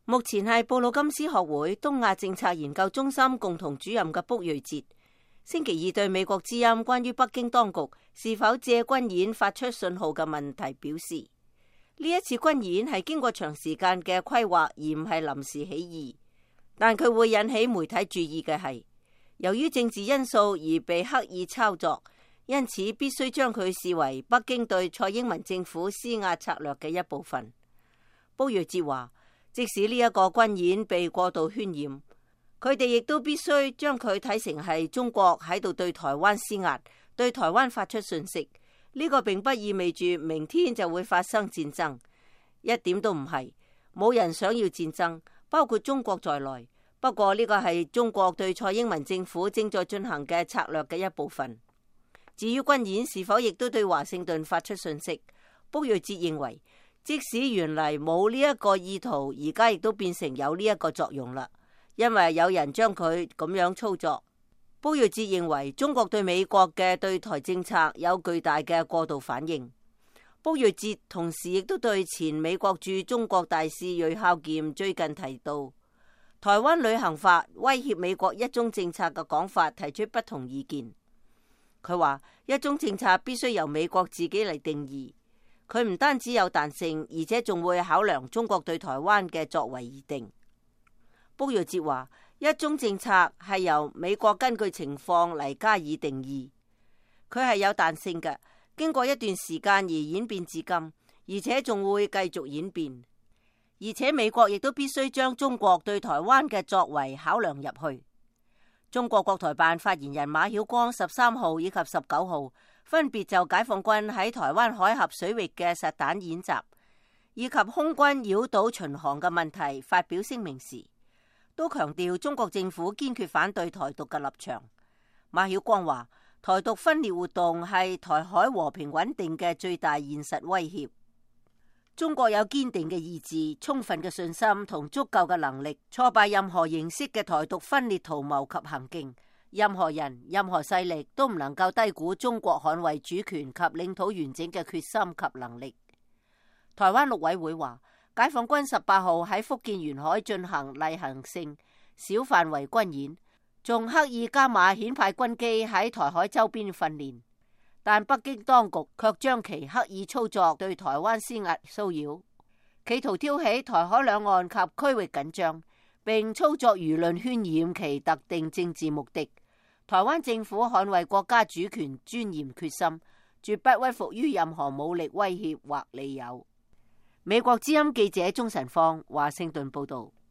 目前係布魯金斯學會東亞政策研究中心共同主任嘅卜睿哲，星期二對美國之音關於北京當局是否借軍演發出信號嘅問題表示，呢一次軍演係經過長時間嘅規劃，而唔係臨時起意。但佢會引起媒體注意嘅係，由於政治因素而被刻意操作，因此必須將佢視為北京對蔡英文政府施壓策略嘅一部分。卜睿哲話，即使呢一個軍演被過度渲染，佢哋亦都必須將佢睇成係中國喺度對台灣施壓，對台灣發出訊息。呢個並不意味住明天就會發生戰爭，一點都唔係。冇人想要戰爭，包括中國在內。不過呢個係中國對蔡英文政府正在進行嘅策略嘅一部分。至於軍演是否亦都對華盛頓發出訊息，卜睿哲認為，即使原嚟冇呢一個意圖，而家亦都變成有呢一個作用啦，因為有人將佢咁樣操作。卜睿哲認為中國對美國嘅對台政策有巨大嘅過度反應。卜睿哲同時亦都對前美國駐中國大使芮孝儉最近提到台灣旅行法威脅美國一中政策嘅講法提出不同意見。佢話一中政策必須由美國自己嚟定義，佢唔單止有彈性，而且仲會考量中國對台灣嘅作為而定。卜睿哲話一中政策係由美國根據情況嚟加以定義，佢係有彈性嘅，經過一段時間而演變至今，而且仲會繼續演變。而且美國亦都必須將中國對台灣嘅作為考量入去。中國國台辦發言人馬曉光13號以及19號分別就解放軍喺台灣海峽水域嘅實彈演習以及空軍繞島巡航嘅問題發表聲明時，都強調中國政府堅決反對台獨嘅立場。馬曉光話，台獨分裂活動係台海和平穩定嘅最大現實威脅。中國有堅定嘅意志、充分嘅信心同足夠嘅能力，挫敗任何形式嘅台獨分裂圖謀及行徑。任何人、任何勢力都唔能夠低估中國捍衛主權及領土完整嘅決心及能力。台灣陸委會話，解放軍18號喺福建沿海進行例行性小範圍軍演，仲刻意加碼遣派軍機喺台海周邊訓練。但北京當局卻將其刻意操作對台灣施壓騷擾，企圖挑起台海兩岸及區域緊張，並操作輿論渲染其特定政治目的。台灣政府捍衛國家主權尊嚴決心，絕不屈服於任何武力威脅或利誘。美國之音記者鍾晨芳華盛頓報道。